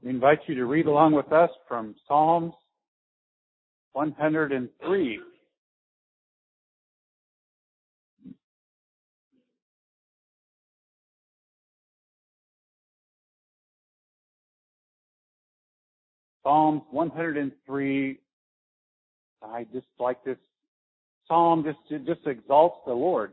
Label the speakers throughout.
Speaker 1: We invite you to read along with us from Psalms 103. Psalms 103. I just like this psalm. Just exalts the Lord,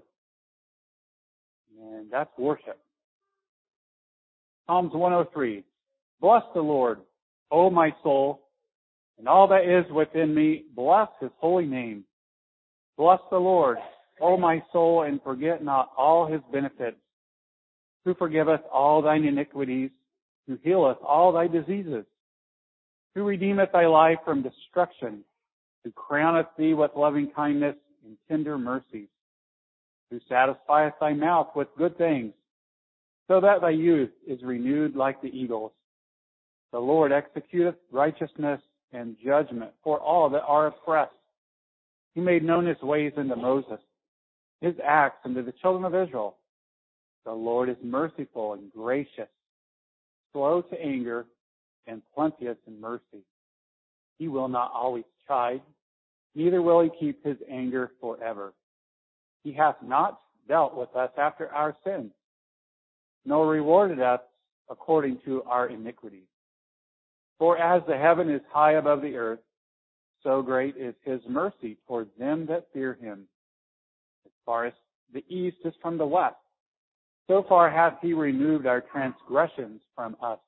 Speaker 1: and that's worship. Psalms 103. Bless the Lord, O my soul, and all that is within me. Bless His holy name. Bless the Lord, O my soul, and forget not all His benefits, who forgiveth all thine iniquities, who healeth all thy diseases, who redeemeth thy life from destruction, who crowneth thee with loving kindness and tender mercies, who satisfieth thy mouth with good things, so that thy youth is renewed like the eagles. The Lord executeth righteousness and judgment for all that are oppressed. He made known His ways unto Moses, His acts unto the children of Israel. The Lord is merciful and gracious, slow to anger, and plenteous in mercy. He will not always chide, neither will He keep His anger forever. He hath not dealt with us after our sins, nor rewarded us according to our iniquities. For as the heaven is high above the earth, so great is His mercy toward them that fear Him. As far as the east is from the west, so far hath He removed our transgressions from us.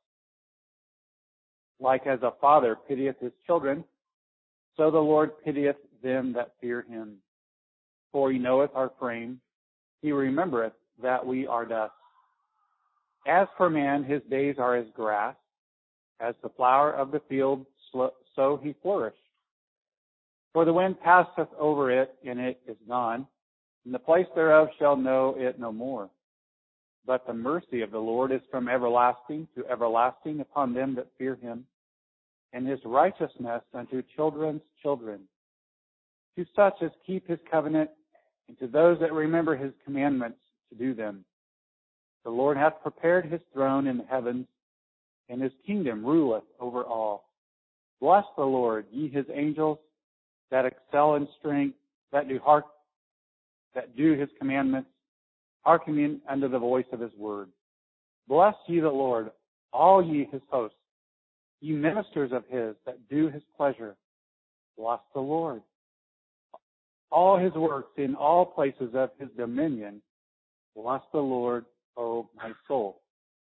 Speaker 1: Like as a father pitieth his children, so the Lord pitieth them that fear Him. For He knoweth our frame, He remembereth that we are dust. As for man, his days are as grass, as the flower of the field, so he flourisheth. For the wind passeth over it, and it is gone, and the place thereof shall know it no more. But the mercy of the Lord is from everlasting to everlasting upon them that fear Him, and His righteousness unto children's children, to such as keep His covenant, and to those that remember His commandments to do them. The Lord hath prepared His throne in the heavens, and His kingdom ruleth over all. Bless the Lord, ye His angels, that excel in strength, that do His commandments, hearkening unto the voice of His word. Bless ye the Lord, all ye His hosts, ye ministers of His that do His pleasure. Bless the Lord. All His works in all places of His dominion. Bless the Lord, O my soul.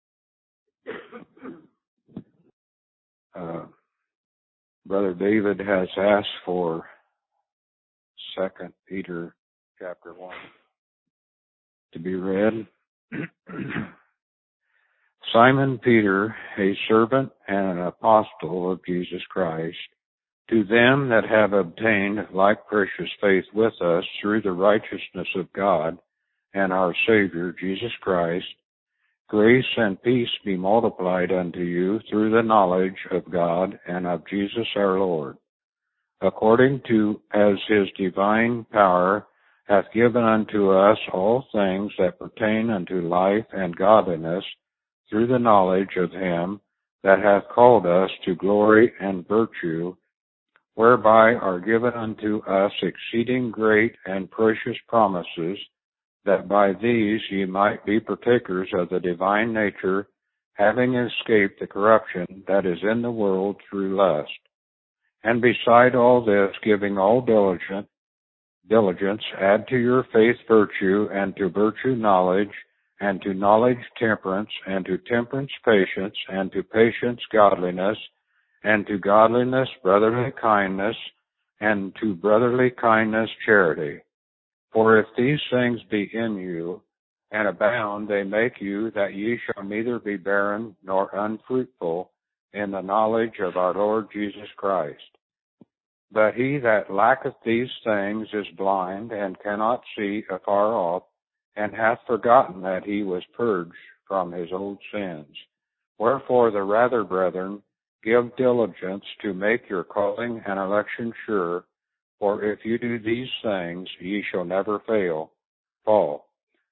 Speaker 2: Brother David has asked for 2 Peter chapter 1 to be read. Simon Peter, a servant and an apostle of Jesus Christ, to them that have obtained like precious faith with us through the righteousness of God and our Savior Jesus Christ, grace and peace be multiplied unto you through the knowledge of God and of Jesus our Lord, according to as His divine power hath given unto us all things that pertain unto life and godliness, through the knowledge of Him that hath called us to glory and virtue, whereby are given unto us exceeding great and precious promises, that by these ye might be partakers of the divine nature, having escaped the corruption that is in the world through lust. And beside all this, giving all diligence, add to your faith virtue, and to virtue knowledge, and to knowledge temperance, and to temperance patience, and to patience godliness, and to godliness brotherly kindness, and to brotherly kindness charity. For if these things be in you, and abound, they make you that ye shall neither be barren nor unfruitful in the knowledge of our Lord Jesus Christ. But he that lacketh these things is blind, and cannot see afar off, and hath forgotten that he was purged from his old sins. Wherefore the rather, brethren, give diligence to make your calling and election sure, for if you do these things, ye shall never fall.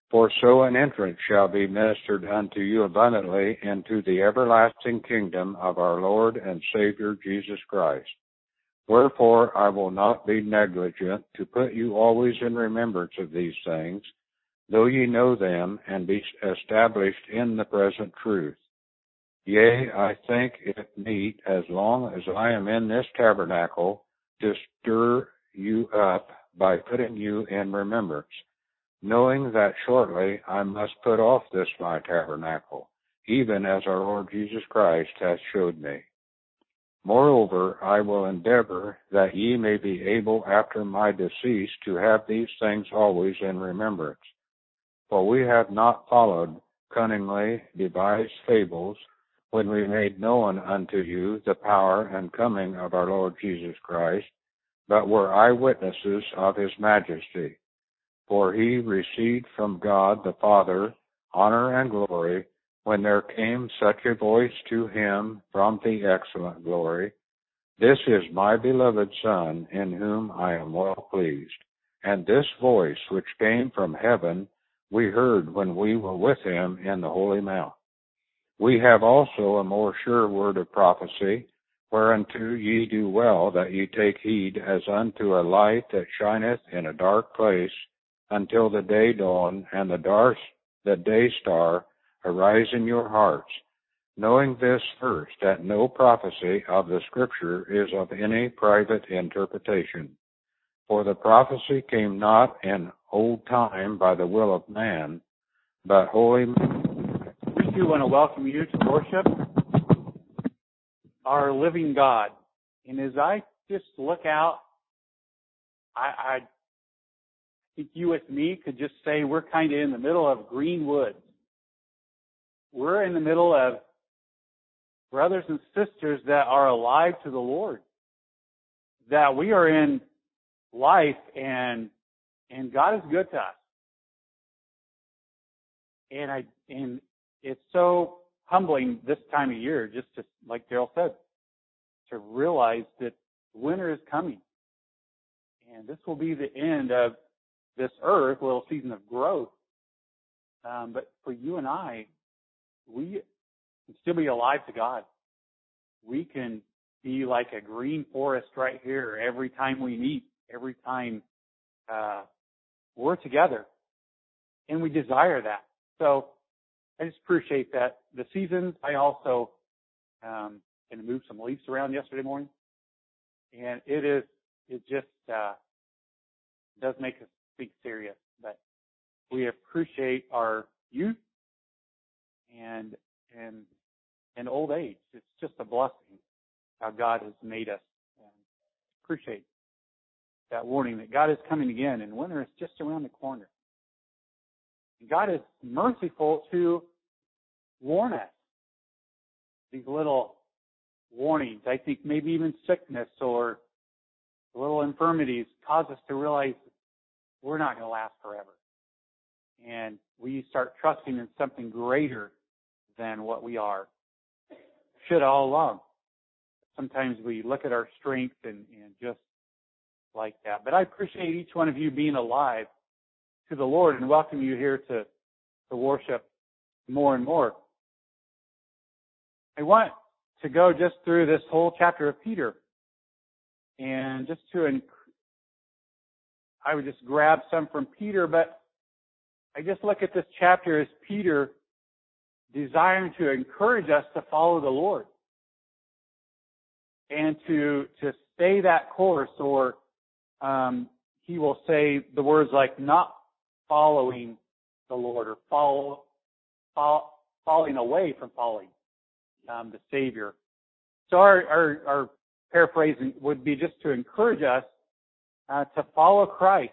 Speaker 2: For so an entrance shall be ministered unto you abundantly into the everlasting kingdom of our Lord and Savior Jesus Christ. Wherefore I will not be negligent to put you always in remembrance of these things, though ye know them, and be established in the present truth. Yea, I think it meet, as long as I am in this tabernacle, to stir you up by putting you in remembrance, knowing that shortly I must put off this my tabernacle, even as our Lord Jesus Christ hath showed me. Moreover, I will endeavor that ye may be able after my decease to have these things always in remembrance. For we have not followed cunningly devised fables, when we made known unto you the power and coming of our Lord Jesus Christ, but were eyewitnesses of his majesty. For he received from God the Father honor and glory, when there came such a voice to him from the excellent glory, This is my beloved Son, in whom I am well pleased. And this voice which came from heaven we heard when we were with him in the holy mount. We have also a more sure word of prophecy, whereunto ye do well that ye take heed, as unto a light that shineth in a dark place, until the day dawn and the day star arise in your hearts, knowing this first, that no prophecy of the Scripture is of any private interpretation. For the prophecy came not in old time by the will of man, but holy men.
Speaker 1: We do want to welcome you to worship our living God. And as I just look out, I think you with me could just say we're kind of in the middle of green woods. We're in the middle of brothers and sisters that are alive to the Lord. That we are in life and God is good to us. And it's so humbling this time of year, just to, like Daryl said, to realize that winter is coming. And this will be the end of this earth, a little season of growth. But for you and I, we can still be alive to God. We can be like a green forest right here every time we meet, every time we're together. And we desire that. So I just appreciate that. The seasons, I also going to move some leaves around yesterday morning. And it just does make us think serious. But we appreciate our youth and old age. It's just a blessing how God has made us. And appreciate that warning that God is coming again, and winter is just around the corner. And God is merciful to warn us. These little warnings, I think maybe even sickness or little infirmities, cause us to realize we're not going to last forever. And we start trusting in something greater than what we are. Should all along. Sometimes we look at our strength and just like that. But I appreciate each one of you being alive to the Lord and welcome you here to worship more and more. I want to go just through this whole chapter of Peter and just I would just grab some from Peter, but I just look at this chapter as Peter desiring to encourage us to follow the Lord and to stay that course, or he will say the words like not following the Lord or falling away from following the Savior. So our paraphrasing would be just to encourage us to follow Christ.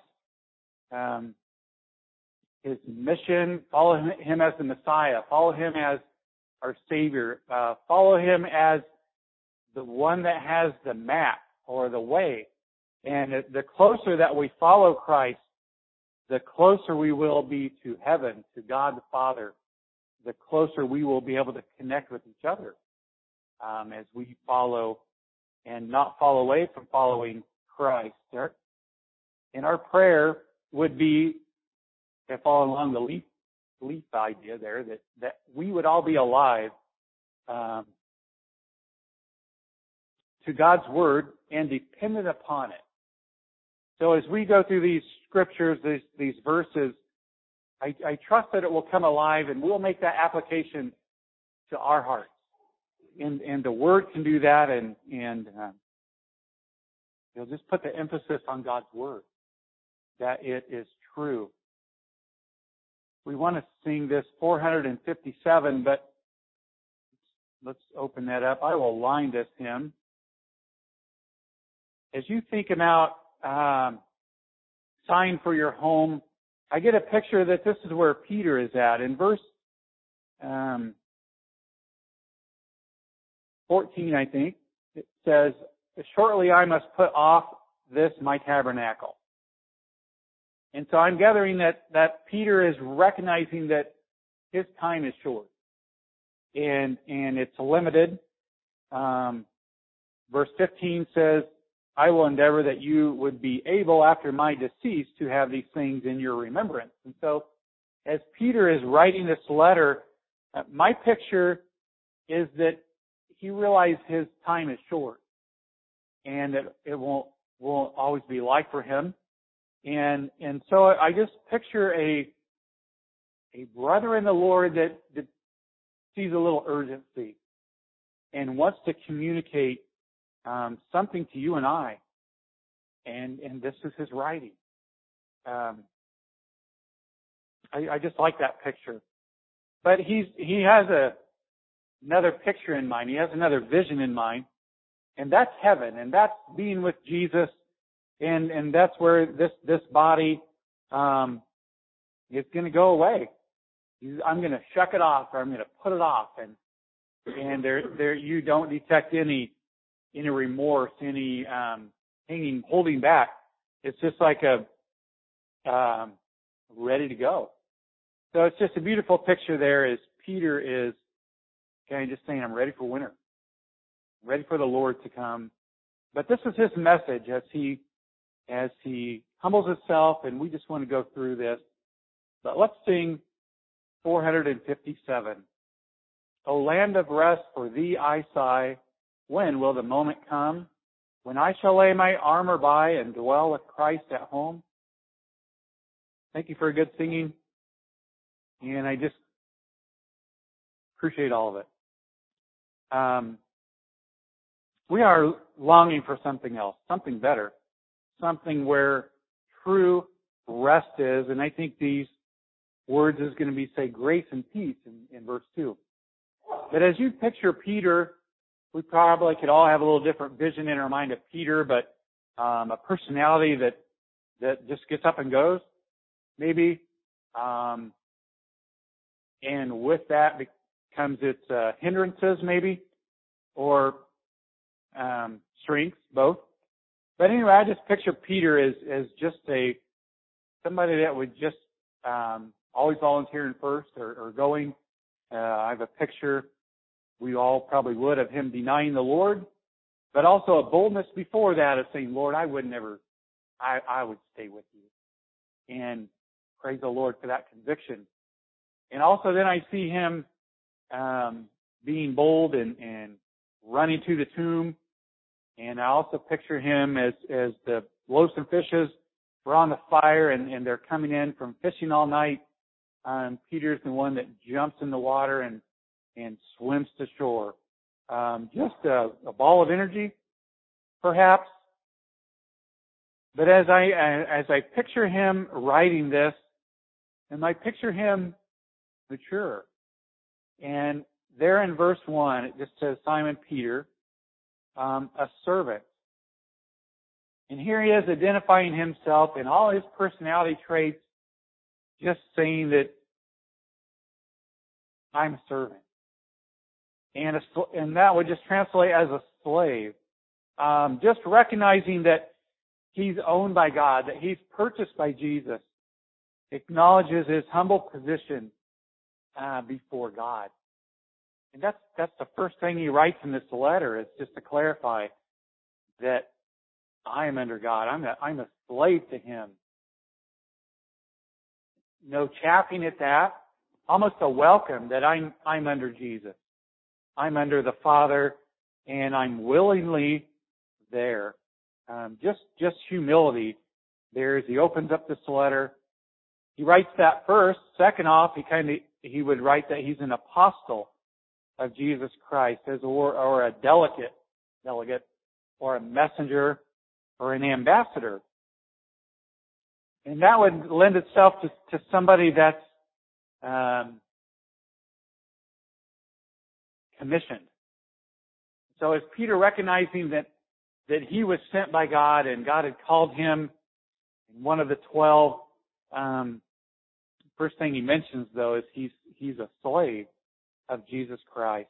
Speaker 1: His mission, follow him as the Messiah, follow him as our Savior, follow him as the one that has the map or the way. And the closer that we follow Christ, the closer we will be to heaven, to God the Father, the closer we will be able to connect with each other as we follow and not fall away from following Christ. And our prayer would be to follow along the leap idea there, that we would all be alive to God's Word and dependent upon it. So as we go through these scriptures, these verses, I trust that it will come alive and we'll make that application to our hearts. And the Word can do that, and you'll just put the emphasis on God's Word, that it is true. We want to sing this 457, but let's open that up. I will align this hymn. As you think about sign for your home, I get a picture that this is where Peter is at. In verse 14, I think, it says, "Shortly I must put off this my tabernacle." And so I'm gathering that Peter is recognizing that his time is short. And it's limited. Verse 15 says, "I will endeavor that you would be able after my decease to have these things in your remembrance." And so as Peter is writing this letter, my picture is that he realized his time is short and that it won't always be like for him. And so I just picture a brother in the Lord that sees a little urgency and wants to communicate something to you and I. And this is his writing. I just like that picture. But he has another picture in mind. He has another vision in mind. And that's heaven. And that's being with Jesus. And that's where this body is going to go away. I'm going to shuck it off, or I'm going to put it off. And there you don't detect any remorse, any holding back. It's just like ready to go. So it's just a beautiful picture there as Peter is kind of just saying, I'm ready for winter. I'm ready for the Lord to come. But this is his message as he humbles himself, and we just want to go through this. But let's sing 457. O land of rest, for thee I sigh. When will the moment come when I shall lay my armor by and dwell with Christ at home? Thank you for good singing, and I just appreciate all of it. We are longing for something else, something better, something where true rest is, and I think these words is going to be, say, grace and peace in verse 2. But as you picture Peter, we probably could all have a little different vision in our mind of Peter, but a personality that just gets up and goes, maybe. And with that comes its hindrances, maybe, or strengths, both. But anyway, I just picture Peter as just somebody that would just always volunteering first or going. I have a picture, we all probably would, of him denying the Lord, but also a boldness before that of saying, Lord, I would stay with you. And praise the Lord for that conviction. And also then I see him being bold and running to the tomb. And I also picture him as the loaves and fishes were on the fire and they're coming in from fishing all night. Peter's the one that jumps in the water and swims to shore. Just a ball of energy, perhaps. But as I picture him writing this, and I picture him mature. And there in verse 1, it just says Simon Peter, a servant. And here he is identifying himself in all his personality traits, just saying that I'm a servant. And that would just translate as a slave. Just recognizing that he's owned by God, that he's purchased by Jesus, acknowledges his humble position before God. And that's the first thing he writes in this letter, is just to clarify that I am under God. I'm a slave to him. No chaffing at that. almost a welcome that I'm under Jesus. I'm under the Father, and I'm willingly there. Just humility there as he opens up this letter. He writes that first. Second off, he would write that he's an apostle of Jesus Christ, or a delegate, or a messenger, or an ambassador. And that would lend itself to somebody that's commissioned. So as Peter, recognizing that he was sent by God and God had called him one of the 12, first thing he mentions, though, is he's a slave of Jesus Christ.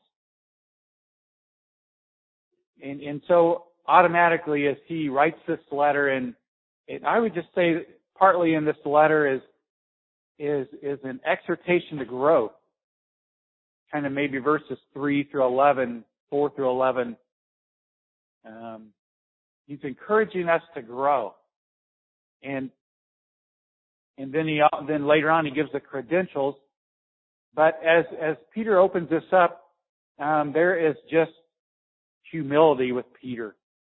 Speaker 1: And so automatically, as he writes this letter, and I would just say partly in this letter is an exhortation to growth. Kind of maybe verses 4 through 11. He's encouraging us to grow. And then later on he gives the credentials. But as Peter opens this up, there is just humility with Peter.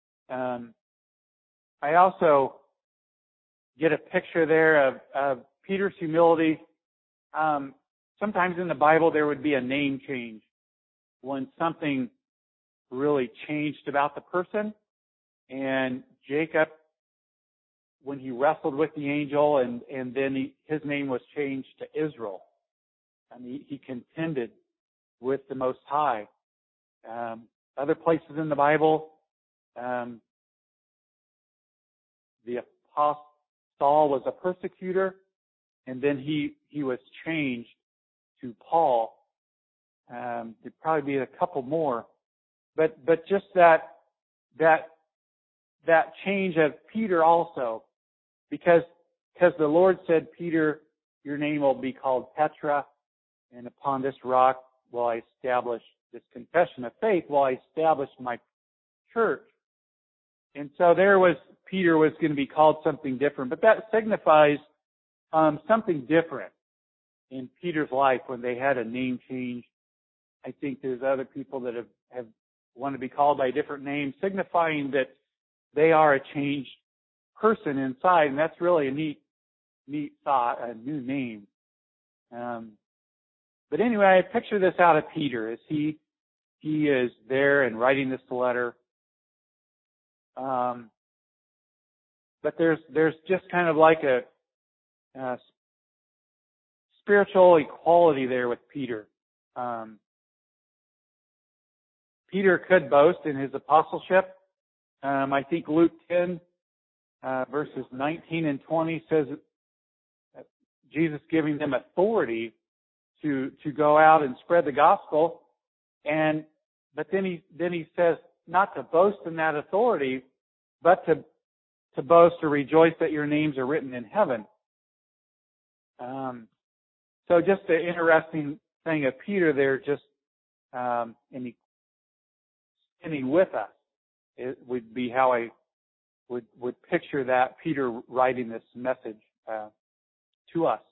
Speaker 1: I also get a picture there of Peter's humility. Sometimes in the Bible there would be a name change when something really changed about the person. And Jacob, when he wrestled with the angel, and then his name was changed to Israel. And he contended with the Most High. Other places in the Bible, the apostle Saul was a persecutor, and then he was changed to Paul. There'd probably be a couple more, but just that change of Peter also, because the Lord said, Peter, your name will be called Petra, and upon this rock will I establish this confession of faith, will I establish my church. And so Peter was going to be called something different, but that signifies something different in Peter's life when they had a name change. I think there's other people that have want to be called by a different name, signifying that they are a changed person inside, and that's really a neat thought, a new name. But anyway, I picture this out of Peter as he is there and writing this letter. But there's just kind of like a spiritual equality there with Peter. Peter could boast in his apostleship. I think Luke 10, verses 19 and 20 says Jesus giving them authority to go out and spread the gospel. But then he says not to boast in that authority, but to boast or rejoice that your names are written in heaven. So just an interesting thing of Peter there, just standing with us. It would be how I would picture that, Peter writing this message to us.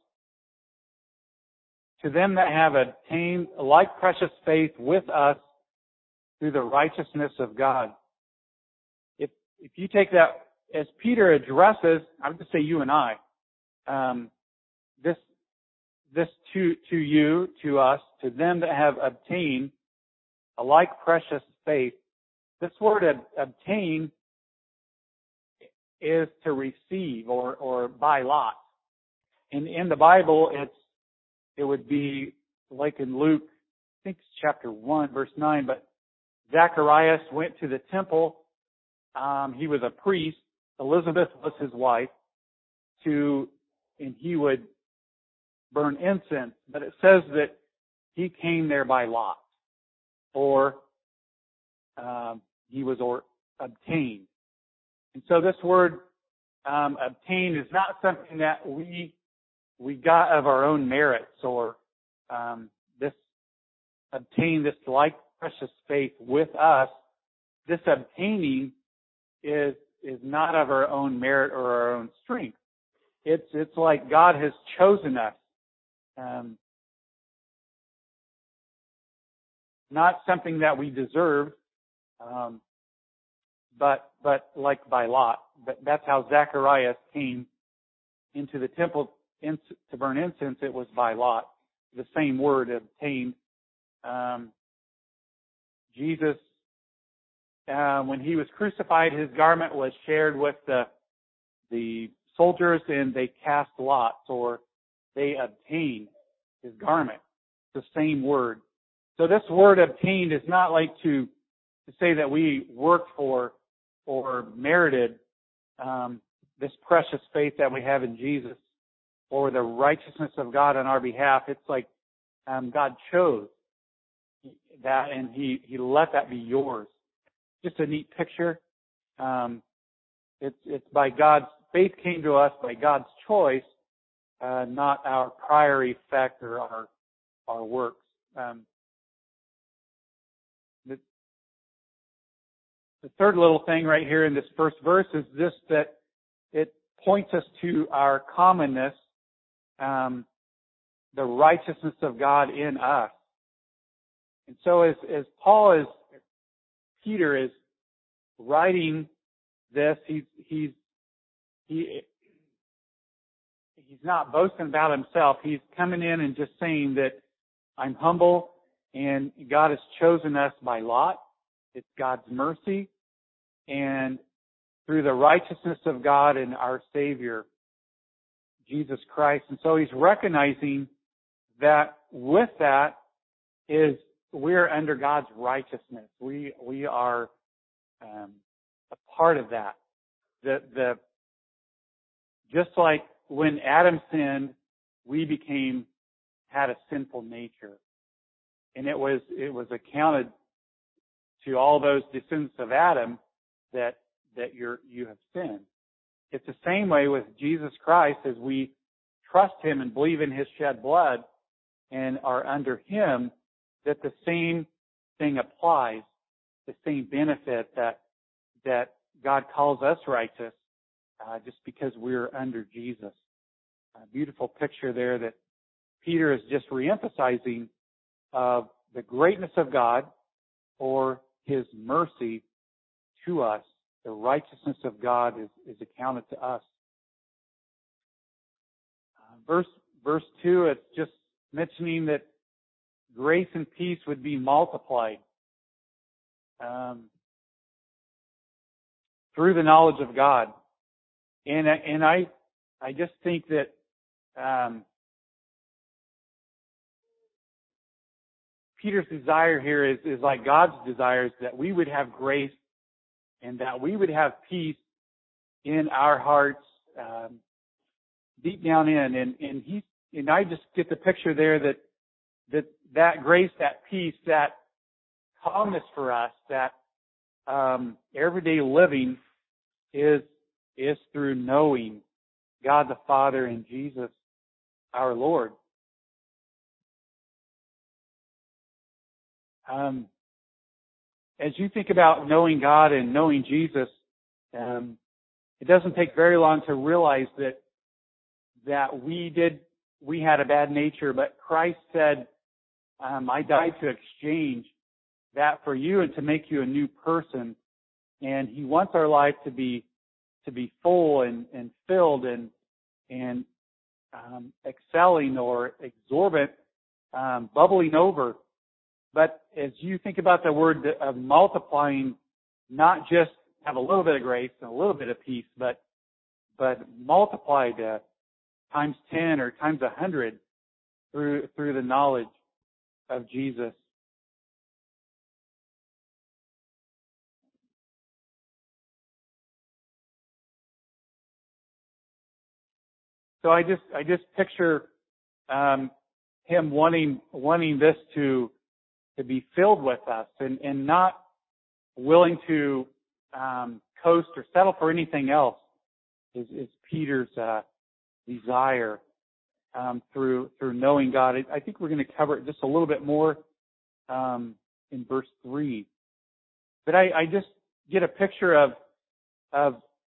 Speaker 1: To them that have obtained like precious faith with us through the righteousness of God. If you take that as Peter addresses, I would just say you and I, this to you, to us, to them that have obtained a like precious faith. This word obtain is to receive or by lot. In the Bible, it would be like in Luke, I think it's chapter 1, verse 9, but Zacharias went to the temple. He was a priest. Elizabeth was his wife. And he would burn incense. But it says that he came there by lot, or he was obtained. And so this word obtain is not something that we got of our own merits, or this obtain this like precious faith with us. This obtaining is not of our own merit or our own strength. It's like God has chosen us. not something that we deserved, but like by lot. But that's how Zacharias came into the temple to burn incense. It was by lot. The same word, obtained. Jesus, when he was crucified, his garment was shared with the soldiers, and they cast lots, or they obtained his garment. The same word. So this word obtained is not like to say that we worked for or merited this precious faith that we have in Jesus, or the righteousness of God on our behalf. It's like God chose that, and He let that be yours. Just a neat picture. It's by God's faith came to us by God's choice, not our prior effect or our works. The third little thing right here in this first verse is this, that it points us to our commonness, the righteousness of God in us. And so as Peter is writing this, he's not boasting about himself. He's coming in and just saying that I'm humble, and God has chosen us by lot. It's God's mercy, and through the righteousness of God and our Savior, Jesus Christ. And so he's recognizing that with that is we're under God's righteousness. We are a part of that. Just like when Adam sinned, we had a sinful nature, and it was accounted to all those descendants of Adam that you have sinned. It's the same way with Jesus Christ. As we trust Him and believe in His shed blood and are under Him, that the same thing applies, the same benefit that God calls us righteous just because we're under Jesus. A beautiful picture there that Peter is just reemphasizing of the greatness of God, or His mercy to us. The righteousness of God is accounted to us. Verse 2, it's just mentioning that grace and peace would be multiplied through the knowledge of God. And I just think that Peter's desire here is like God's desire, is that we would have grace and that we would have peace in our hearts, deep down in. And I just get the picture there that grace, that peace, that calmness for us, that everyday living is through knowing God the Father and Jesus our Lord. As you think about knowing God and knowing Jesus, it doesn't take very long to realize that we had a bad nature, but Christ said, I died to exchange that for you and to make you a new person. And He wants our life to be full and filled and excelling or exorbitant, bubbling over. But as you think about the word of multiplying, not just have a little bit of grace and a little bit of peace, but multiplied times 10 or times 100 through the knowledge of Jesus. So I just picture Him wanting this to be filled with us, and not willing to coast or settle for anything else is Peter's desire through knowing God. I think we're going to cover it just a little bit more in verse 3. But I just get a picture of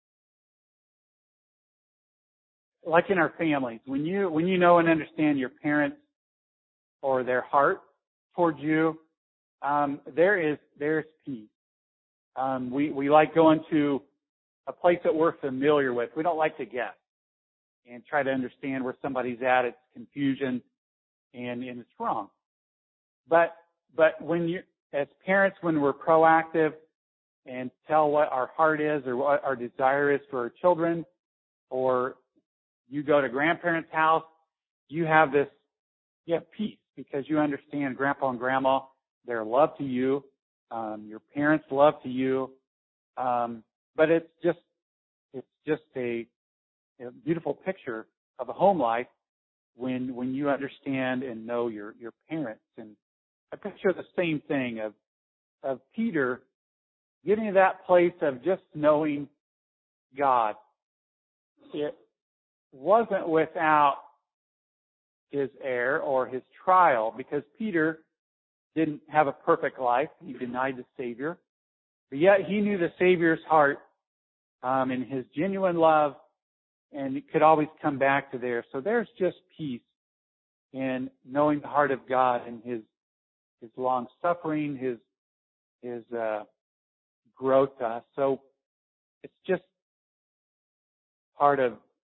Speaker 1: like in our families, when you know and understand your parents or their heart towards you, there's peace. We like going to a place that we're familiar with. We don't like to guess and try to understand where somebody's at. It's confusion and it's wrong. But when you, as parents, when we're proactive and tell what our heart is or what our desire is for our children, or you go to grandparents' house, you have peace because you understand grandpa and grandma, their love to you, your parents' love to you, but it's just a beautiful picture of a home life when you understand and know your parents. And I picture the same thing of Peter getting to that place of just knowing God. It wasn't without his error or his trial, because Peter didn't have a perfect life. He denied the Savior. But yet he knew the Savior's heart and his genuine love, and it could always come back to there. So there's just peace in knowing the heart of God and his long suffering, his growth to us. So it's just part of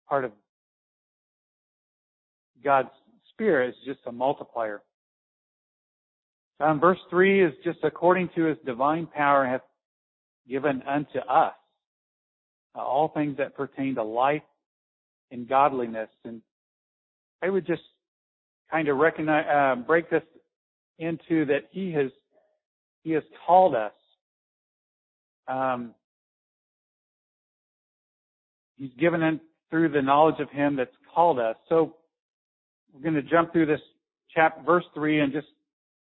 Speaker 1: God's Spirit. Is just a multiplier. Verse 3 is just according to his divine power hath given unto us all things that pertain to life and godliness. And I would just kind of break this into that he has called us. He's given it through the knowledge of him that's called us. So we're going to jump through this verse 3 and just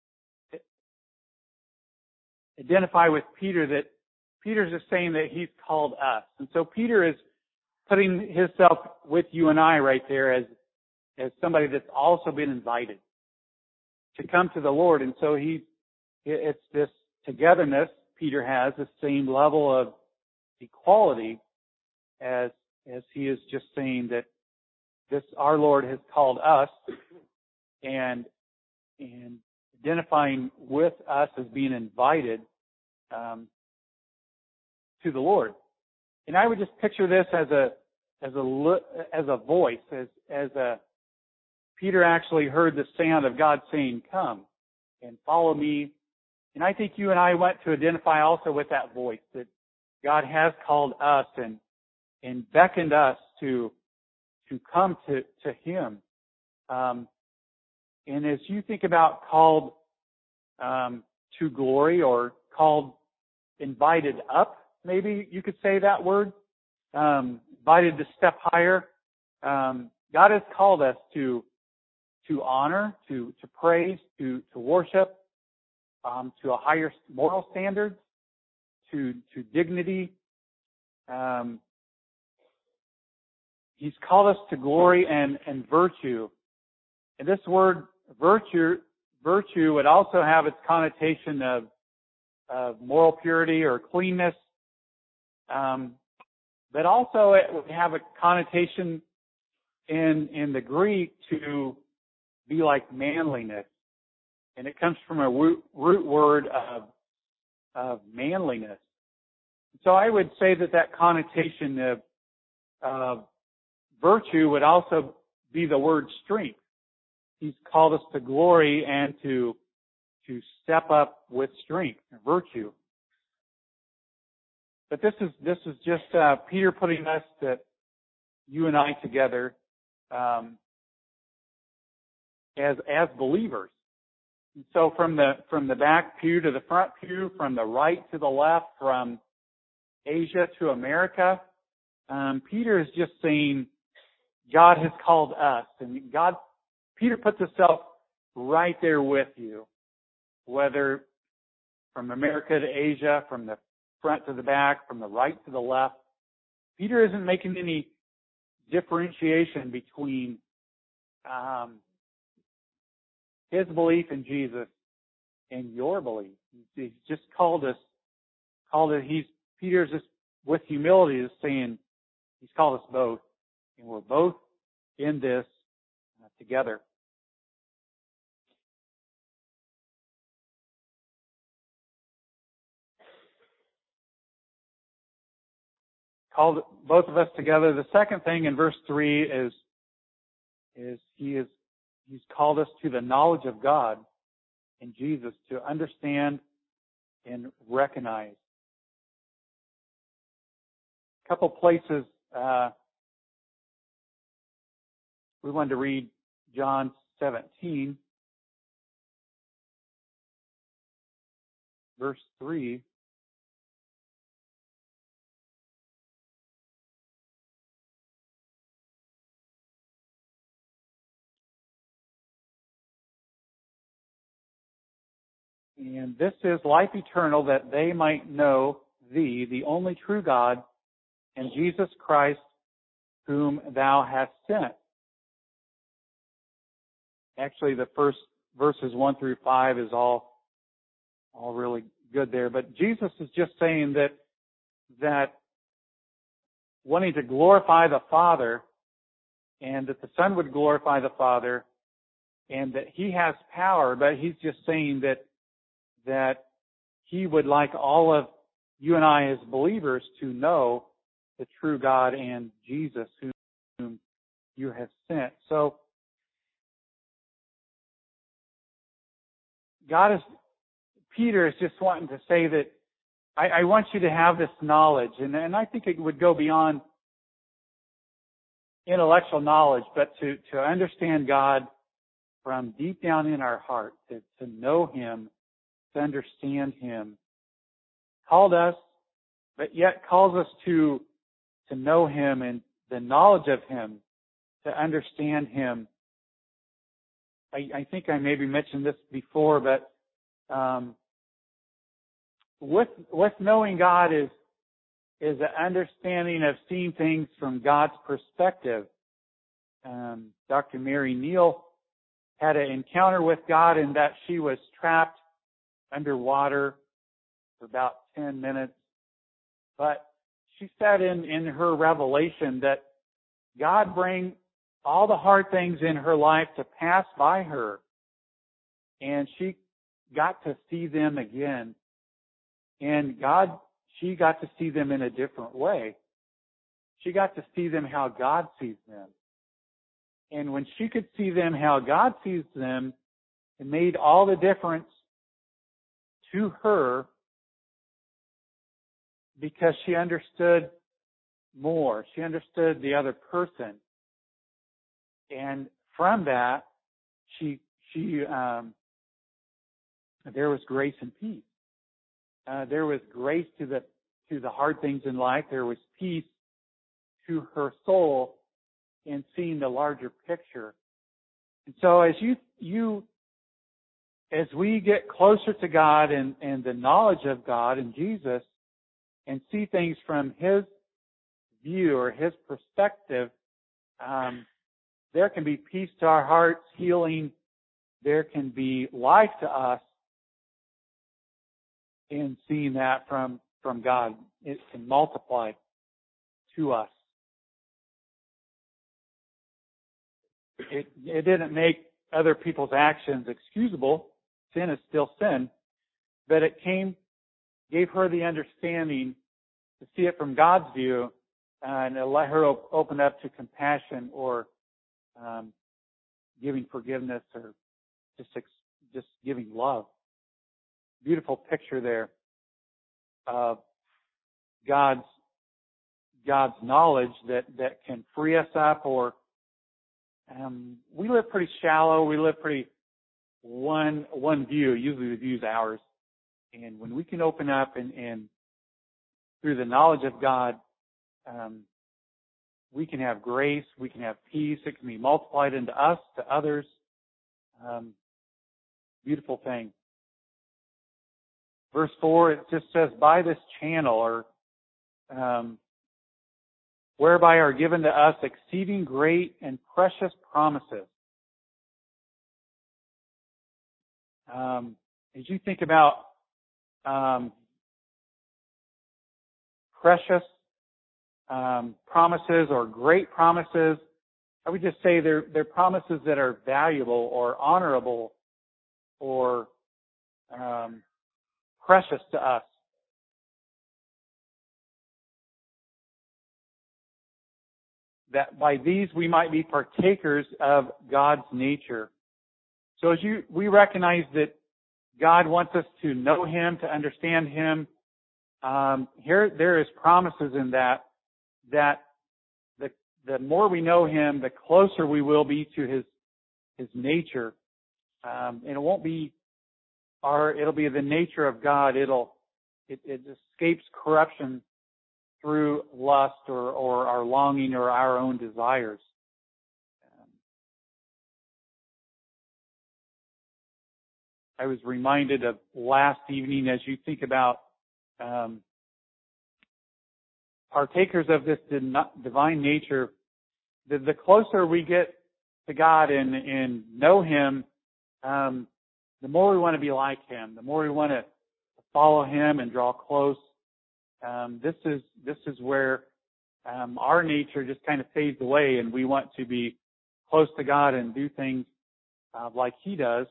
Speaker 1: identify with Peter that Peter's just saying that he's called us. And so Peter is putting himself with you and I right there as somebody that's also been invited to come to the Lord. And so it's this togetherness. Peter has the same level of equality as he is just saying that our Lord has called us, and identifying with us as being invited to the Lord. And I would just picture this as a voice, as Peter actually heard the sound of God saying, "Come and follow me." And I think you and I want to identify also with that voice, that God has called us and beckoned us to come to him. And as you think about called to glory, or called invited up, maybe you could say that word, invited to step higher. God has called us to honor, to praise, to worship, to a higher moral standard, to dignity. He's called us to glory and virtue. And this word virtue would also have its connotation of moral purity or cleanness. But also it would have a connotation in the Greek to be like manliness. And it comes from a root word of manliness. So I would say that connotation of virtue would also be the word strength. He's called us to glory and to step up with strength and virtue. But this is just Peter putting us, you and I, together as believers. And so from the back pew to the front pew, from the right to the left, from Asia to America, Peter is just saying God has called us, and Peter puts himself right there with you, whether from America to Asia, from the front to the back, from the right to the left. Peter isn't making any differentiation between his belief in Jesus and your belief. He's just Peter's just with humility is saying he's called us both, and we're both in this together. called both of us together. The second thing in verse 3 is He's called us to the knowledge of God in Jesus, to understand and recognize. A couple places we wanted to read John 17, verse 3. And this is life eternal, that they might know Thee, the only true God, and Jesus Christ, whom Thou hast sent. Actually, the first verses 1 through 5 is all really good there. But Jesus is just saying that wanting to glorify the Father, and that the Son would glorify the Father, and that He has power, but He's just saying that He would like all of you and I as believers to know the true God and Jesus whom you have sent. So Peter is just wanting to say that I want you to have this knowledge, and I think it would go beyond intellectual knowledge, but to understand God from deep down in our heart, to know Him, to understand Him. Called us, but yet calls us to know Him and the knowledge of Him, to understand Him. I think I maybe mentioned this before, but with knowing God is an understanding of seeing things from God's perspective. Dr. Mary Neal had an encounter with God in that she was trapped underwater for about 10 minutes. But she said in her revelation that God brings all the hard things in her life to pass by her. And she got to see them again. And she got to see them in a different way. She got to see them how God sees them. And when she could see them how God sees them, it made all the difference to her, because she understood more. She understood the other person. And from that, there was grace and peace. There was grace to the hard things in life. There was peace to her soul in seeing the larger picture. And so as as we get closer to God and the knowledge of God and Jesus, and see things from His view or His perspective, there can be peace to our hearts, healing. There can be life to us in seeing that from God. It can multiply to us. It didn't make other people's actions excusable. Sin is still sin. But it gave her the understanding to see it from God's view, and it let her open up to compassion or giving forgiveness, or just giving love. Beautiful picture there of God's knowledge that can free us up, or we live pretty shallow. We live pretty one view. Usually the view's ours. And when we can open up and through the knowledge of God, we can have grace, we can have peace. It can be multiplied into us, to others. Beautiful thing. Verse 4, it just says, by this channel, or whereby are given to us exceeding great and precious promises. As you think about precious promises or great promises, I would just say they're promises that are valuable or honorable or precious to us. that by these we might be partakers of God's nature. So we recognize that God wants us to know Him, to understand Him. There is promises in that the more we know Him, the closer we will be to His nature. And it won't be it'll be the nature of God. It escapes corruption through lust or our longing or our own desires. I was reminded of last evening as you think about partakers of this divine nature, the closer we get to God and know Him, the more we want to be like Him, the more we want to follow Him and draw close. This is where our nature just kind of fades away, and we want to be close to God and do things like He does.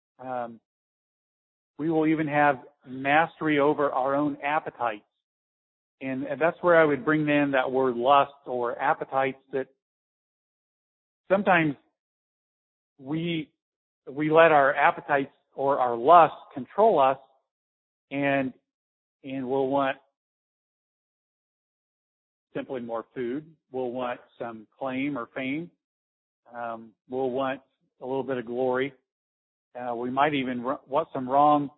Speaker 1: We will even have mastery over our own appetites. And that's where I would bring in that word lust or appetites, that sometimes we let our appetites or our lust control us, and we'll want simply more food. We'll want some claim or fame. We'll want a little bit of glory. We might even want some wrong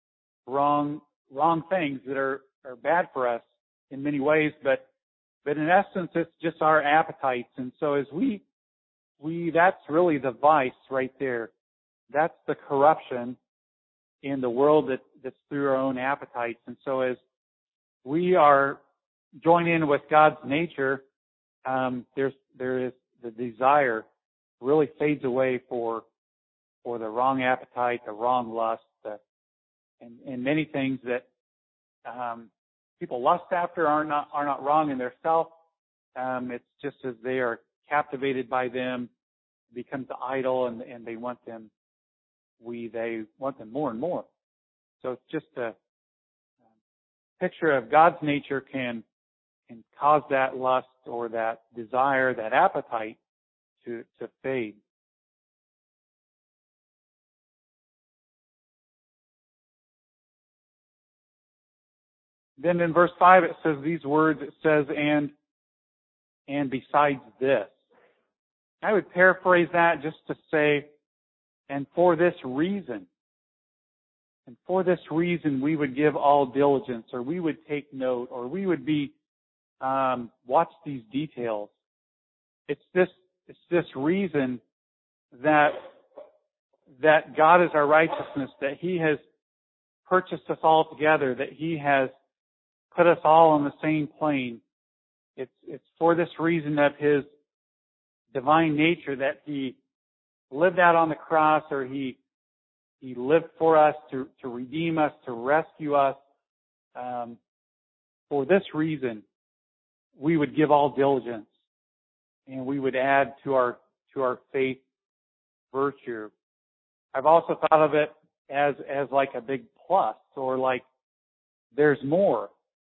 Speaker 1: things that are bad for us in many ways, but in essence, it's just our appetites. And so as that's really the vice right there. That's the corruption in the world that's through our own appetites. And so as we are joined in with God's nature, there is the desire really fades away for the wrong appetite, the wrong lust, and many things that people lust after are not wrong in their self. It's just as they are captivated by them, it becomes the idol, and they want them. They want them more and more. So it's just a picture of God's nature can cause that lust or that desire, that appetite to fade. Then in verse 5 it says these words, it says, and besides this. I would paraphrase that just to say, and for this reason. And for this reason we would give all diligence, or we would take note, or we would be, watch these details. It's this reason that God is our righteousness, that He has purchased us all together, that He has put us all on the same plane. It's for this reason of His divine nature that He lived out on the cross, or He lived for us to redeem us, to rescue us. For this reason, we would give all diligence, and we would add to our faith virtue. I've also thought of it as like a big plus, or like there's more.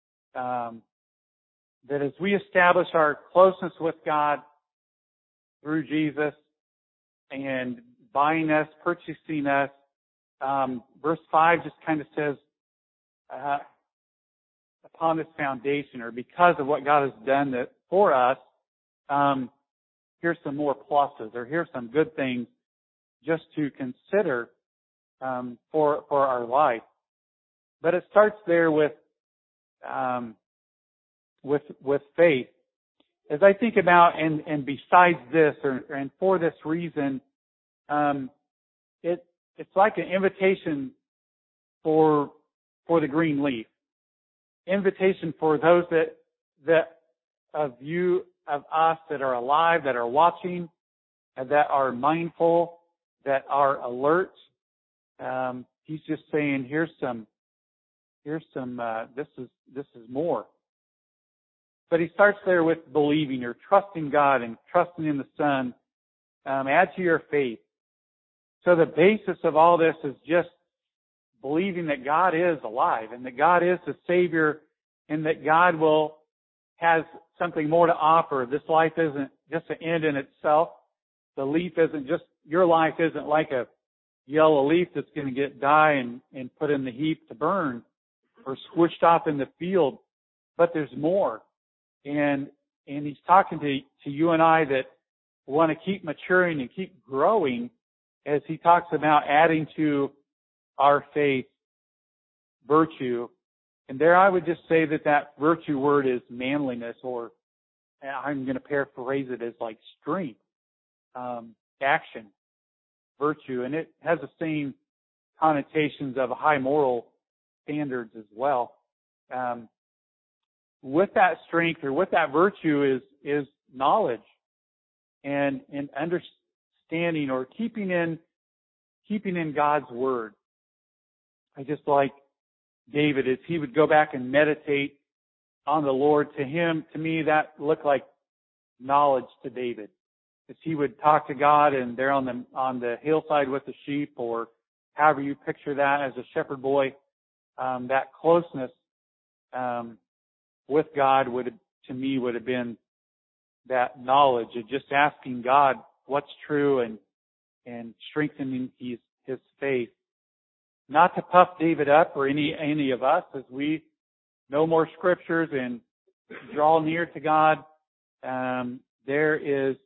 Speaker 1: That as we establish our closeness with God through Jesus and buying us, purchasing us, verse 5 just kind of says, upon this foundation, or because of what God has done for us, here's some more pluses, or here's some good things just to consider for our life. But it starts there with faith. As I think about and besides this, and for this reason, it's like an invitation for the green leaf. Invitation for those that of us that are alive, that are watching, that are mindful, that are alert. He's just saying, here's some. This is more. But he starts there with believing, or trusting God and trusting in the Son. Add to your faith. So the basis of all this is just believing that God is alive, and that God is the Savior, and that God has something more to offer. This life isn't just an end in itself. The leaf isn't just, your life isn't like a yellow leaf that's going to get dye and put in the heap to burn or squished off in the field, but there's more. And he's talking to you and I that want to keep maturing and keep growing as he talks about adding to our faith virtue. And there I would just say that virtue word is manliness, or I'm going to paraphrase it as like strength, action, virtue. And it has the same connotations of high moral standards as well. With that strength or with that virtue is knowledge and understanding or keeping in God's word. I just like David, as he would go back and meditate on the Lord. To me, that looked like knowledge to David. As he would talk to God and there on the hillside with the sheep, or however you picture that as a shepherd boy, that closeness with God would have been that knowledge of just asking God what's true and strengthening his faith. Not to puff David up or any of us as we know more scriptures and draw near to God. There's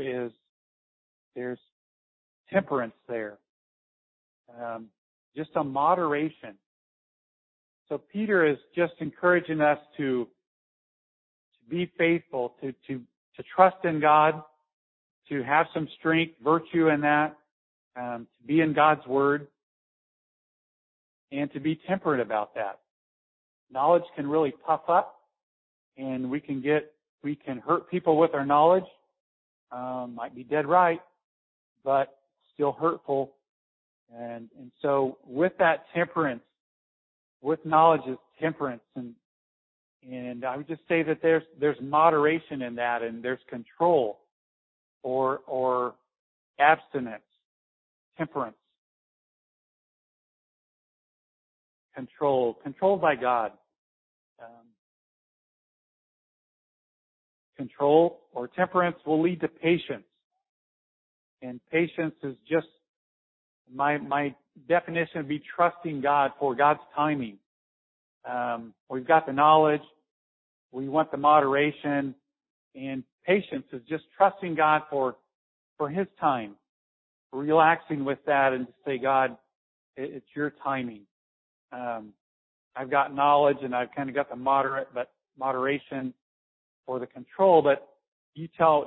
Speaker 1: temperance there. Just a moderation. So Peter is just encouraging us to be faithful, to trust in God, to have some strength, virtue in that, to be in God's word, and to be temperate about that. Knowledge can really puff up, and we can hurt people with our knowledge. Might be dead right, but still hurtful. And so with that temperance, with knowledge is temperance, and I would just say that there's moderation in that, and there's control or abstinence, temperance. Controlled by God. Control or temperance will lead to patience. And patience is just, my definition would be trusting God for God's timing. We've got the knowledge, we want the moderation, and patience is just trusting God for His time. Relaxing with that and to say, God, it's your timing. I've got knowledge and I've kind of got the moderation or the control, but you tell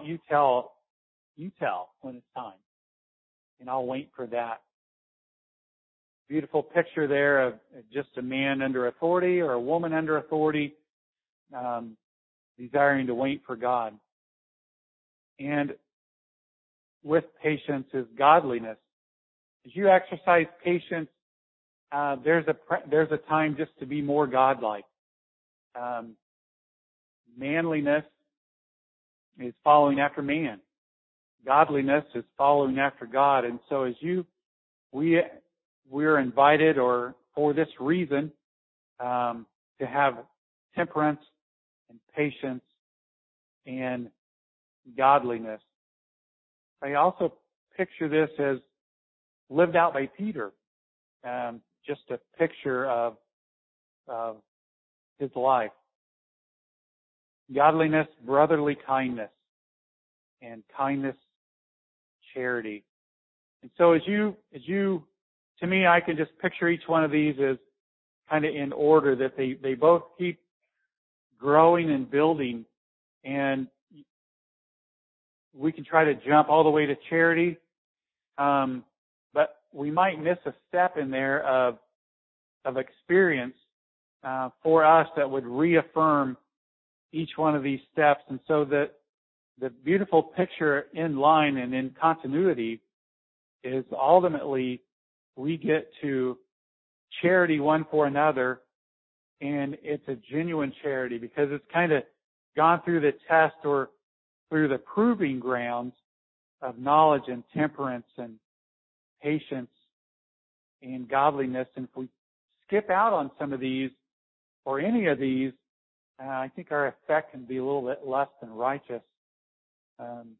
Speaker 1: when it's time, and I'll wait for that. Beautiful picture there of just a man under authority or a woman under authority, desiring to wait for God. And with patience is godliness. As you exercise patience, there's a time just to be more godlike. Manliness is following after man. Godliness is following after God. And so as we're invited, or for this reason, to have temperance and patience and godliness. I also picture this as lived out by Peter. Just a picture of his life. Godliness, brotherly kindness, and kindness, charity. And so as you, to me, I can just picture each one of these as kind of in order, that they both keep growing and building, and we can try to jump all the way to charity, but we might miss a step in there of experience for us that would reaffirm each one of these steps. And so the beautiful picture in line and in continuity is ultimately we get to charity one for another, and it's a genuine charity because it's kind of gone through the test or through the proving grounds of knowledge and temperance and patience and godliness. And if we skip out on some of these or any of these, I think our effect can be a little bit less than righteous. Um,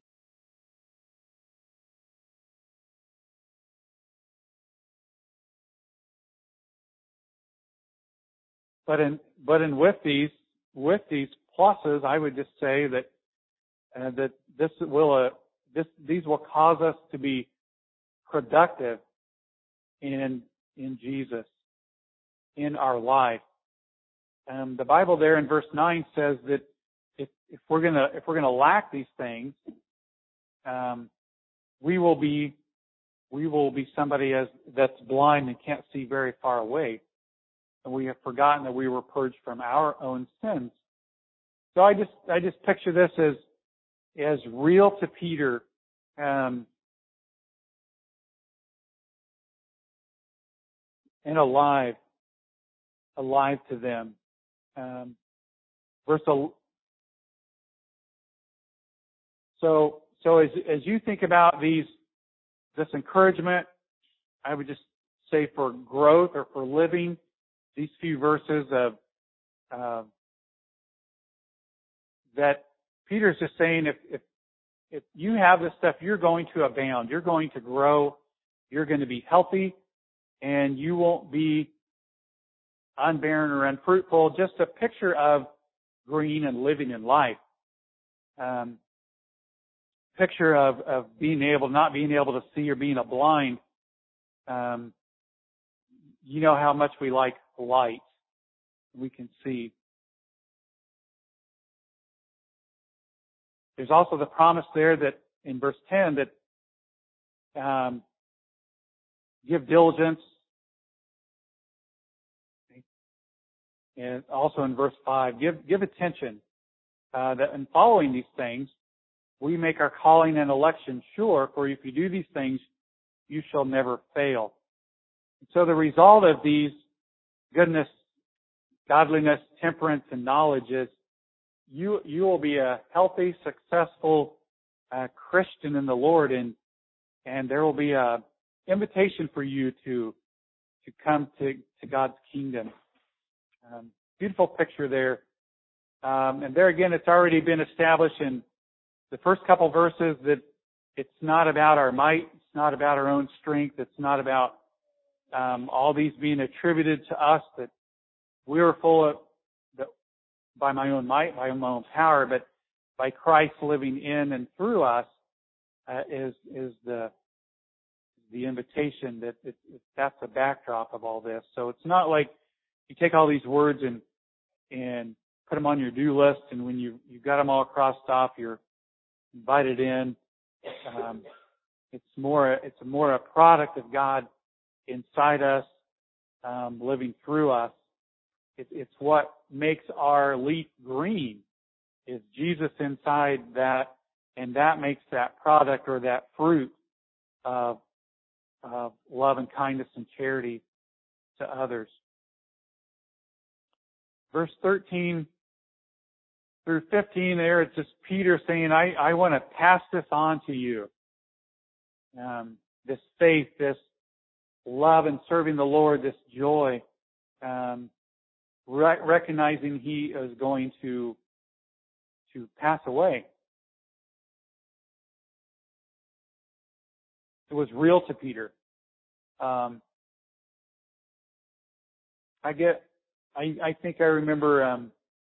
Speaker 1: but in with these pluses, I would just say that these will cause us to be productive in Jesus in our life. The Bible there in verse 9 says that if we're gonna lack these things, we will be somebody that's blind and can't see very far away, and we have forgotten that we were purged from our own sins. So I just picture this as real to Peter. And alive to them. So as you think about this encouragement, I would just say for growth or for living, these few verses of that Peter's just saying if you have this stuff, you're going to abound, you're going to grow, you're going to be healthy, and you won't be unbarren or unfruitful. Just a picture of green and living in life. Picture of not being able to see or being a blind. You know how much we like light. We can see. There's also the promise there that in verse 10 that give diligence. And also in verse 5, give attention, that in following these things, we make our calling and election sure, for if you do these things, you shall never fail. So the result of these goodness, godliness, temperance, and knowledge is you will be a healthy, successful Christian in the Lord, and there will be a invitation for you to come to God's kingdom. Beautiful picture there. And there again, it's already been established in the first couple verses that it's not about our might, it's not about our own strength, it's not about all these being attributed to us, that we were full of by my own might, by my own power, but by Christ living in and through us is the invitation. That's the backdrop of all this. So it's not like you take all these words and put them on your do list, and when you've got them all crossed off, you're invited in. It's more a product of God inside us, living through us. It's what makes our leaf green, is Jesus inside that, and that makes that product or that fruit of love and kindness and charity to others. Verse 13 through 15 there, it's just Peter saying, I want to pass this on to you. This faith, this love in serving the Lord, this joy, recognizing he is going to pass away. It was real to Peter. I think I remember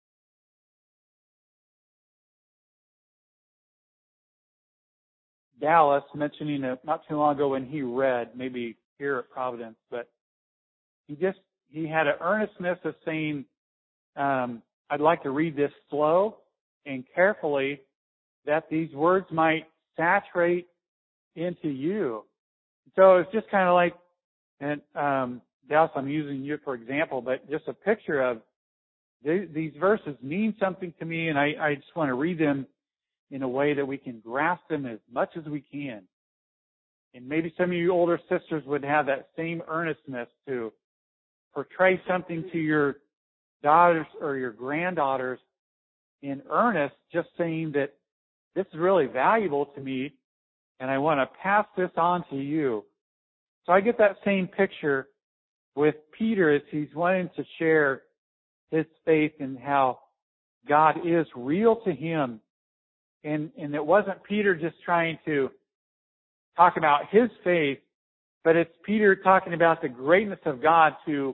Speaker 1: Dallas mentioning it not too long ago when he read, maybe here at Providence, but he had an earnestness of saying, I'd like to read this slow and carefully, that these words might saturate into you. So it's just kind of like, and Dallas, I'm using you for example, but just a picture of these verses mean something to me, and I just want to read them in a way that we can grasp them as much as we can. And maybe some of you older sisters would have that same earnestness to portray something to your daughters or your granddaughters in earnest, just saying that this is really valuable to me and I want to pass this on to you. So I get that same picture with Peter as he's wanting to share his faith and how God is real to him And it wasn't Peter just trying to talk about his faith, but it's Peter talking about the greatness of God to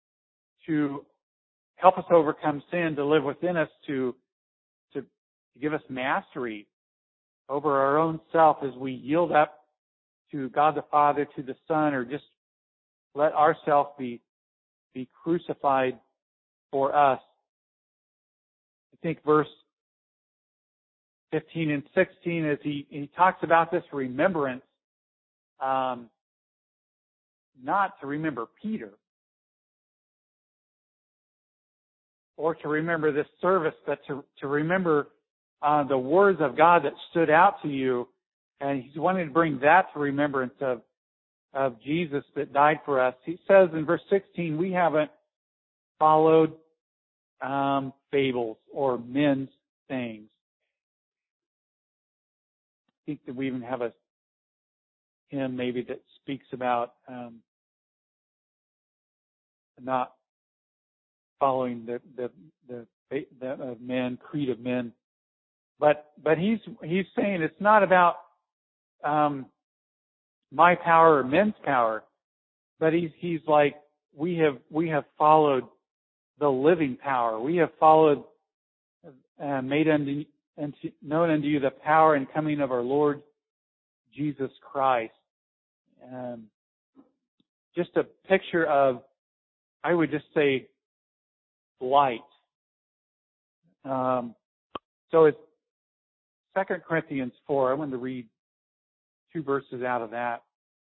Speaker 1: help us overcome sin, to live within us, to give us mastery over our own self as we yield up to God the Father, to the Son, or just let ourself be crucified for us. I think verse 15 and 16, as he talks about this remembrance, not to remember Peter or to remember this service, but to remember the words of God that stood out to you. And he's wanting to bring that to remembrance of Jesus that died for us. He says in verse 16, we haven't followed fables or men's sayings. I think that we even have a hymn maybe that speaks about not following the men, creed of men. But he's saying it's not about my power or men's power, but he's like, we have followed the living power. We have followed, made known unto you the power and coming of our Lord Jesus Christ. Just a picture of, I would just say, light. So it's 2 Corinthians 4. I wanted to read 2 verses out of that.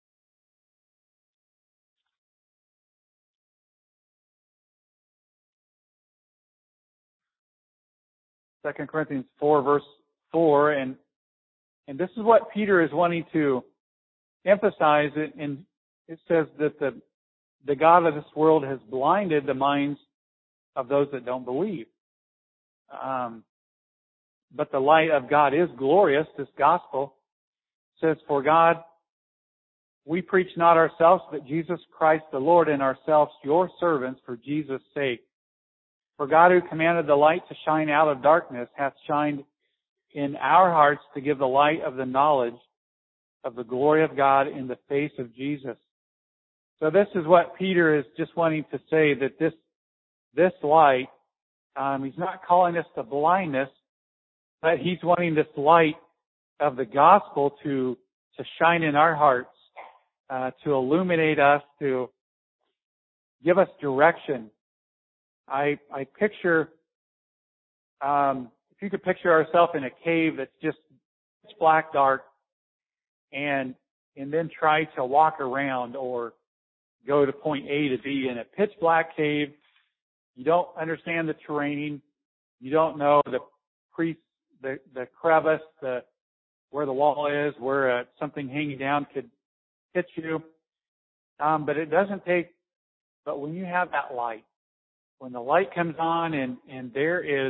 Speaker 1: 2 Corinthians 4, verse 4, and this is what Peter is wanting to emphasize. And it says that the God of this world has blinded the minds of those that don't believe. But the light of God is glorious. This gospel says, for God, we preach not ourselves, but Jesus Christ the Lord, and ourselves your servants for Jesus' sake. For God, who commanded the light to shine out of darkness, hath shined in our hearts to give the light of the knowledge of the glory of God in the face of Jesus. So this is what Peter is just wanting to say, that this light, he's not calling us to blindness, but he's wanting this light of the gospel to shine in our hearts, to illuminate us, to give us direction. I picture, if you could picture ourselves in a cave that's just pitch black dark, and then try to walk around or go to point A to B in a pitch black cave. You don't understand the terrain. You don't know the crevice, where the wall is, where something hanging down could hit you. But it doesn't take. But when you have that light, when the light comes on, and there's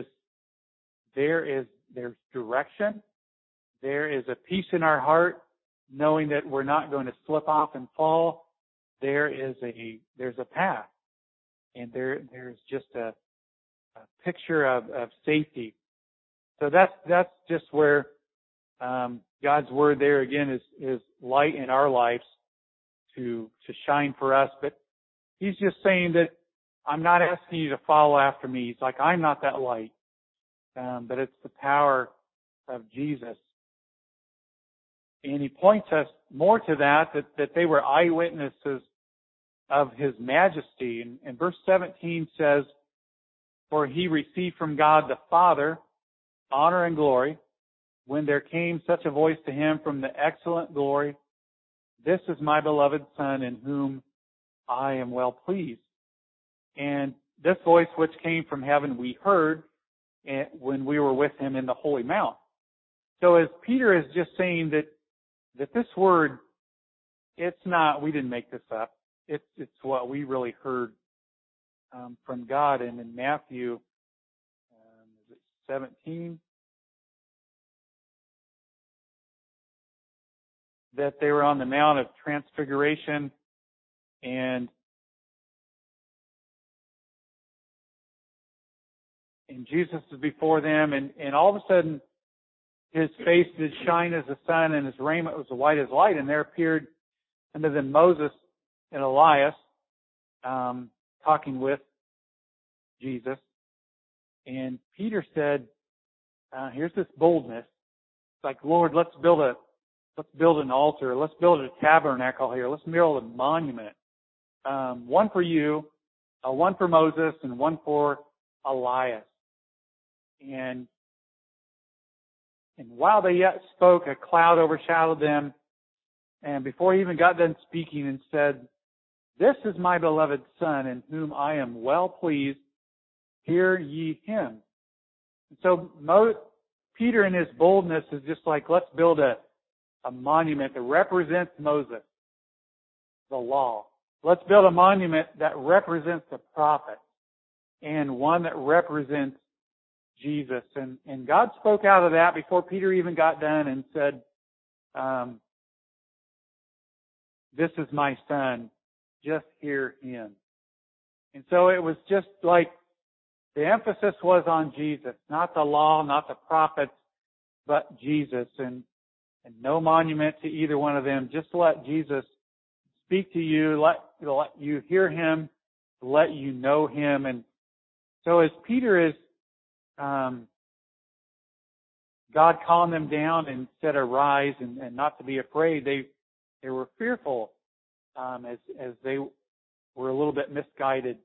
Speaker 1: direction, there is a peace in our heart, knowing that we're not going to slip off and fall. There's a path, and there's just a picture of safety. So that's just where God's word there again is light in our lives to shine for us. But he's just saying that I'm not asking you to follow after me. He's like, I'm not that light, but it's the power of Jesus. And he points us more to that they were eyewitnesses of his majesty. And verse 17 says, for he received from God the Father honor and glory, when there came such a voice to him from the excellent glory, this is my beloved Son, in whom I am well pleased. And this voice which came from heaven we heard when we were with him in the Holy Mount. So as Peter is just saying that this word, it's not, we didn't make this up. It's what we really heard from God. And in Matthew, is it 17? That they were on the Mount of Transfiguration, and Jesus is before them, and all of a sudden his face did shine as the sun, and his raiment was white as light. And there appeared unto them Moses and Elias, talking with Jesus. And Peter said, here's this boldness. It's like, Lord, let's build an altar. Let's build a tabernacle here. Let's build a monument. One for you, one for Moses, and one for Elias. And while they yet spoke, a cloud overshadowed them. And before he even got done speaking, and said, this is my beloved Son, in whom I am well pleased. Hear ye him. And so Peter in his boldness is just like, let's build a monument that represents Moses, the law. Let's build a monument that represents the prophets, and one that represents Jesus. And God spoke out of that before Peter even got done and said, this is my Son, just hear him. And so it was just like the emphasis was on Jesus, not the law, not the prophets, but Jesus. And no monument to either one of them. Just let Jesus speak to you, let you hear him, let you know him. And so as Peter is, God calmed them down and said, arise, and not to be afraid. They were fearful, as they were a little bit misguided.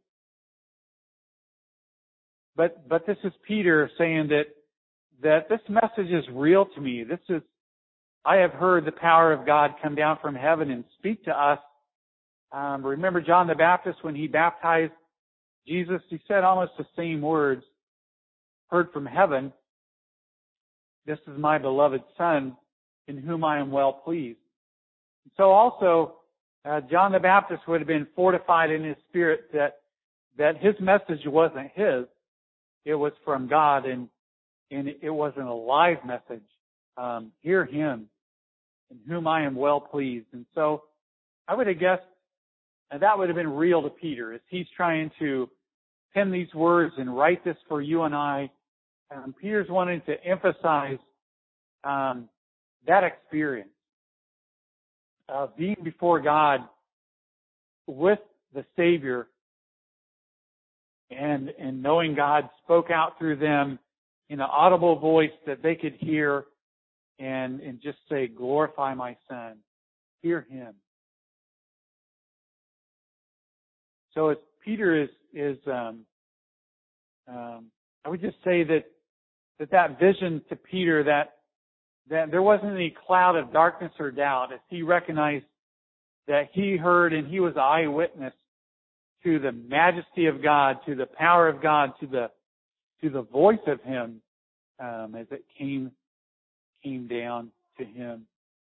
Speaker 1: But this is Peter saying that this message is real to me. I have heard the power of God come down from heaven and speak to us. Remember John the Baptist, when he baptized Jesus, he said almost the same words, heard from heaven, this is my beloved Son, in whom I am well pleased. So also, John the Baptist would have been fortified in his spirit that his message wasn't his. It was from God, and it was an alive message. Hear him, in whom I am well pleased. And so I would have guessed that would have been real to Peter as he's trying to pen these words and write this for you and I. Peter's wanting to emphasize that experience of being before God with the Savior, and knowing God spoke out through them in an audible voice that they could hear, and just say, glorify my Son. Hear him. So as Peter is I would just say that vision to Peter, that there wasn't any cloud of darkness or doubt, as he recognized that he heard and he was an eyewitness to the majesty of God, to the power of God, to the voice of him, as it came down to him.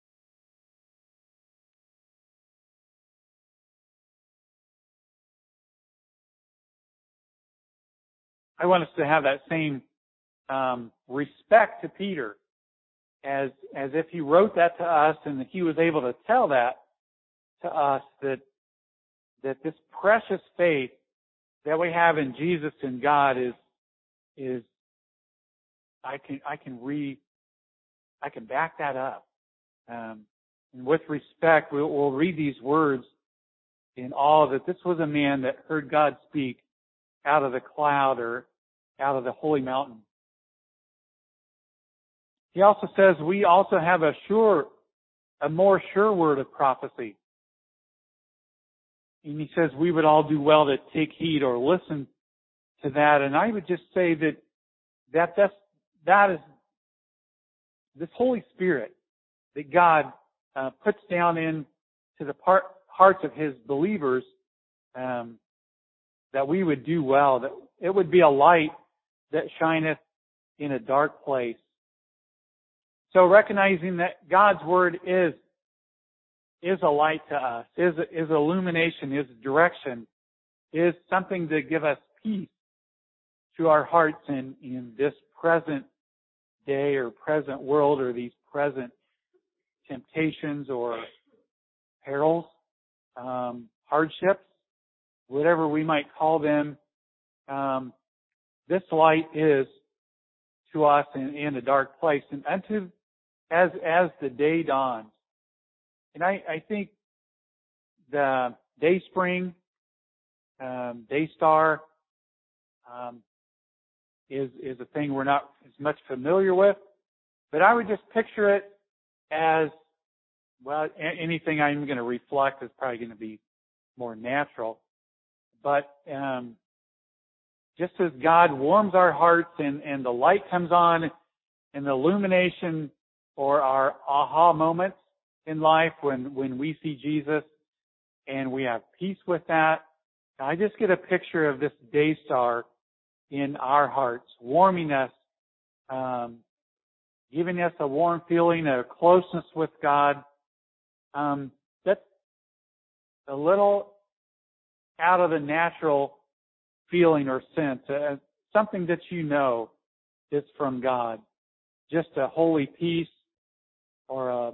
Speaker 1: I want us to have that same respect to Peter, as if he wrote that to us and that he was able to tell that to us, that this precious faith that we have in Jesus and God is I can back that up. And with respect, we'll read these words in awe that this was a man that heard God speak out of the cloud or out of the holy mountain. He also says we also have a more sure word of prophecy. And he says we would all do well to take heed or listen to that. And I would just say that is this Holy Spirit that God puts down into the hearts of his believers, that we would do well, that it would be a light that shineth in a dark place. So recognizing that God's word is a light to us, is illumination, is direction, is something to give us peace to our hearts in this present day or present world, or these present temptations or perils, hardships, whatever we might call them. This light is to us in a dark place, and as the day dawns. And I think the day spring, day star, is a thing we're not as much familiar with, but I would just picture it as, well, anything I'm going to reflect is probably going to be more natural. But just as God warms our hearts and the light comes on and the illumination or our aha moments in life when we see Jesus and we have peace with that, I just get a picture of this day star in our hearts, warming us, giving us a warm feeling, a closeness with God. That's a little out of the natural feeling or sense, something that you know is from God. Just a holy peace or a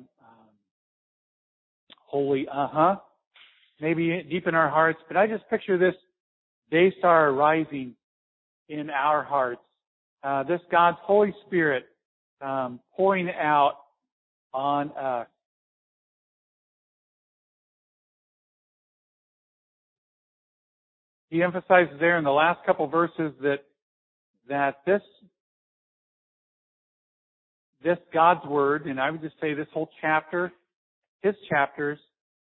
Speaker 1: holy maybe deep in our hearts. But I just picture this day star rising in our hearts. This God's Holy Spirit pouring out on us. He emphasizes there in the last couple verses that this God's Word, and I would just say this whole chapter, his chapters,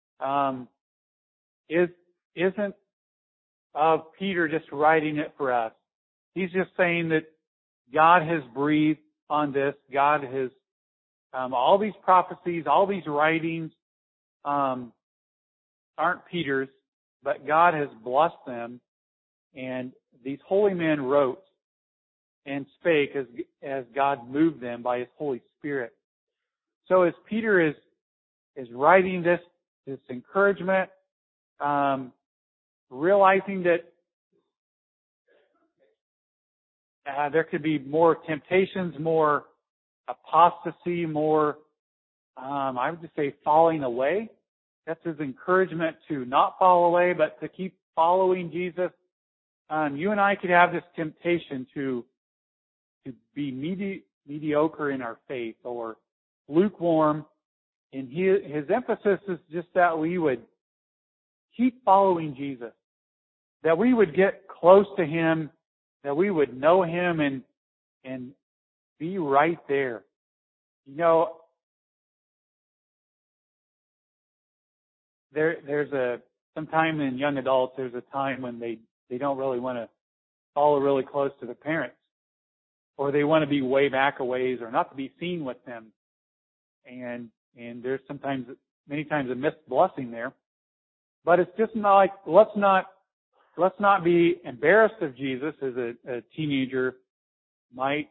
Speaker 1: isn't of Peter just writing it for us. He's just saying that God has breathed on this. God has, all these prophecies, all these writings, aren't Peter's, but God has blessed them, and these holy men wrote and spake as God moved them by His Holy Spirit. So as Peter is writing this encouragement, realizing that there could be more temptations, more apostasy, more, I would just say, falling away. That's his encouragement to not fall away, but to keep following Jesus. You and I could have this temptation to be mediocre in our faith or lukewarm. And his emphasis is just that we would keep following Jesus, that we would get close to Him, that we would know Him and be right there. You know, sometime in young adults, there's a time when they don't really want to follow really close to the parents, or they want to be way back a ways or not to be seen with them. And there's many times a missed blessing there. But it's just not like, let's not be embarrassed of Jesus as a teenager might,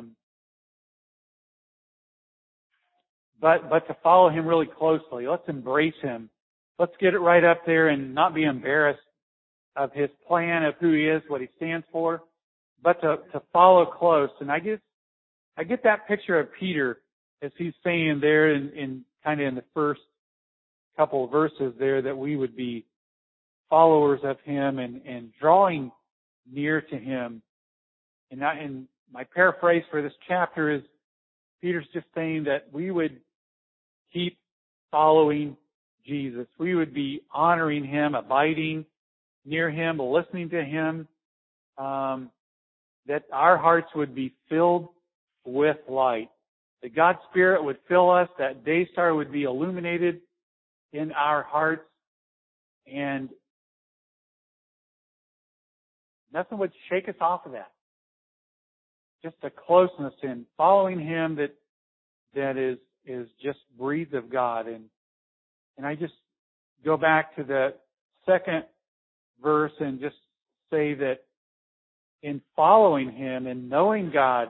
Speaker 1: but to follow Him really closely. Let's embrace Him. Let's get it right up there and not be embarrassed of His plan, of who He is, what He stands for, but to follow close. And I get that picture of Peter as he's saying there in kind of in the first couple of verses there, that we would be followers of Him and drawing near to Him. And my paraphrase for this chapter is Peter's just saying that we would keep following Jesus. We would be honoring Him, abiding near Him, listening to Him, that our hearts would be filled with light. That God's Spirit would fill us, that day star would be illuminated in our hearts, and nothing would shake us off of that. Just a closeness in following Him that is just breathed of God. And I just go back to the second verse and just say that in following Him and knowing God,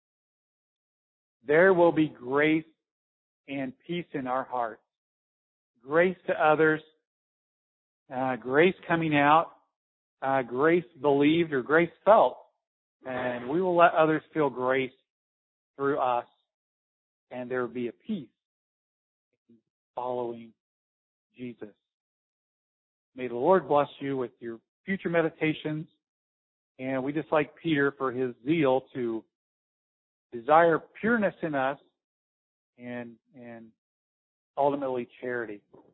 Speaker 1: there will be grace and peace in our hearts. Grace to others, grace coming out, grace believed or grace felt. And we will let others feel grace through us, and there will be a peace following Jesus. May the Lord bless you with your future meditations. And we just like Peter for his zeal to desire pureness in us and ultimately charity.